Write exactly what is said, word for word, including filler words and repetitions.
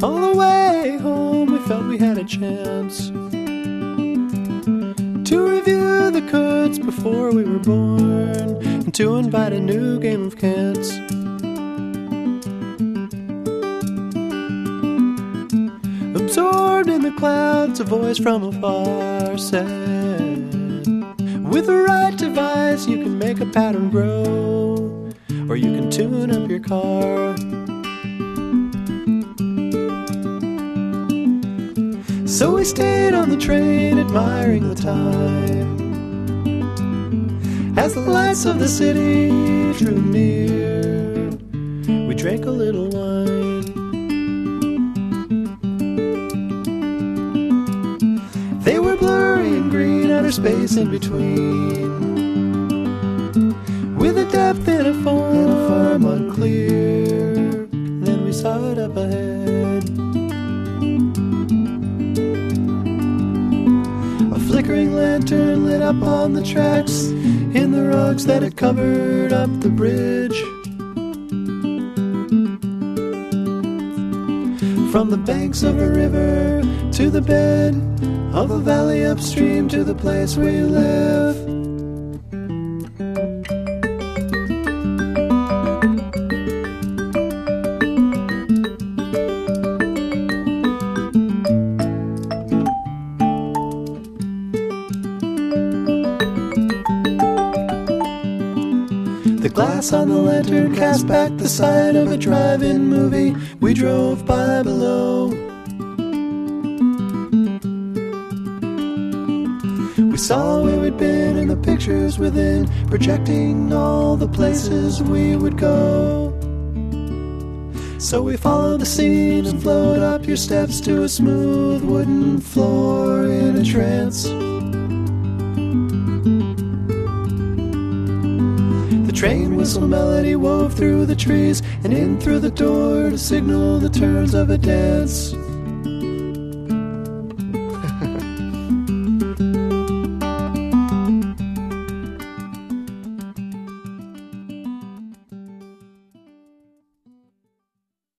All the way home we felt we had a chance to review the codes before we were born, and to invite a new game of cants. Absorbed in the clouds, a voice from afar said, with the right device you can make a pattern grow, or you can tune up your car. So we stayed on the train, admiring the time, as the lights of the city drew near. We drank a little wine. They were blurry and green, outer space in between, with a depth in a form unclear. Then we saw it up ahead, a flickering lantern lit up on the tracks in the rocks that had covered up the bridge. From the banks of a river to the bed of a valley upstream, to the place where you live. The glass on the lantern cast back the sight of a drive-in movie we drove by below. We saw where we'd been and the pictures within, projecting all the places we would go. So we followed the scenes and flowed up your steps to a smooth wooden floor in a trance. The train whistle melody wove through the trees and in through the door to signal the turns of a dance.